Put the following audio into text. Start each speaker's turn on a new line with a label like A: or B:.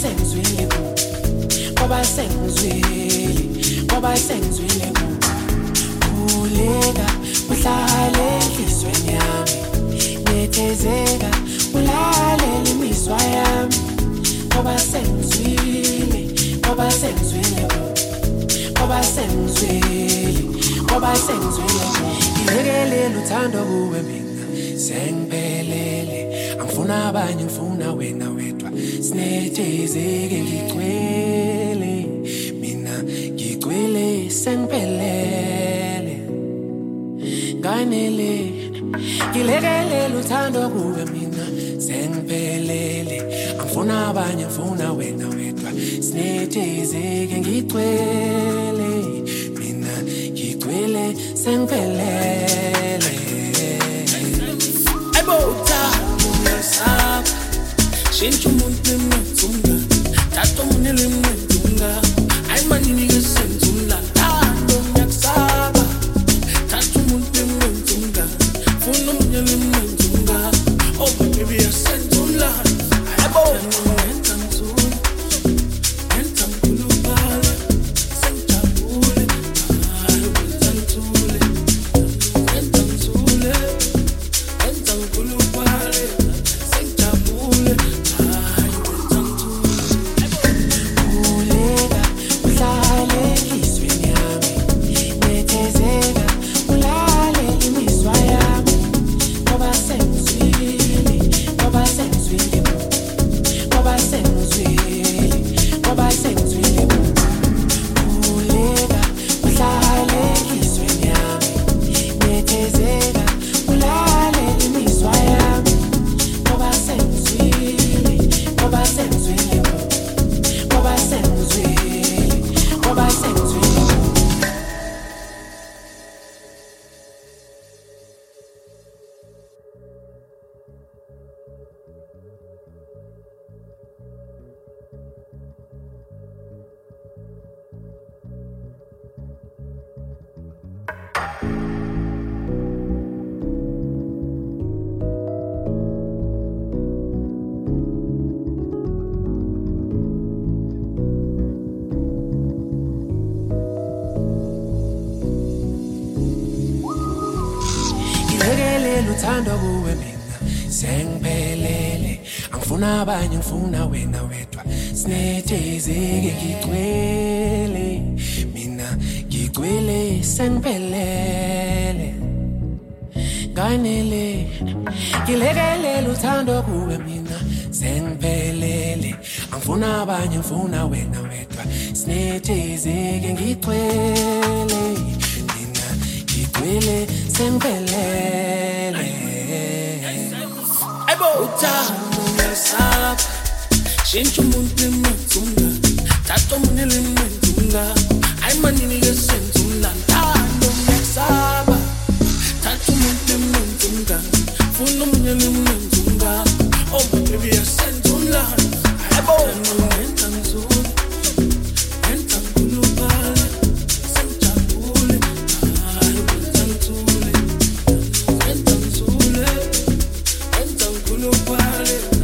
A: sengizwile ngoba sengizwile kuleka uhlale enhlizweni yami nethezeka ulalela imizwa yami ngoba sengizwile ngilekelela uthando kuwe mina sengiphelele angifuna abanye ngifuna wena wedwa sinethezeke ngigcwele mina ngigcwele sengiphelele nganele ngilekelela uthando kuwe mina sengiphelele angifuna abanye ngifuna wena wedwa sinethezeke ngigcwele mina ngigcwele sengiphelele ebota uyasaba shintsha umuntu emthunga thatha umuntu emthunga ayimanini ngesenzula thando ngiyakusaba thatha umuntu emthunga funa umuntu emthunga oh baby yasenzula ayabona uthando kuwe mina sengiphelele angifuna abanye ngifuna wena wedwa sinethezeke ngigcwele mina ngigcwele sengiphelele nganele ngilekelela uthando kuwe mina sengiphelele angifuna abanye ngifuna wena wedwa sinethezeke ngigcwele mina ngigcwele sengiphelele uthando uyasaba shintsha umuntu emthunga thatha umuntu emthunga ayimanini ngesenzula thando ngiyasaba thatha umuntu emthunga funa umuntu emthunga oh baby yasenzula ayabona ngenta ngizula ngenta ngikhuluphala sengijabule hayi ngenta ngizule ngenta ngizule ngenta ngikhuluphala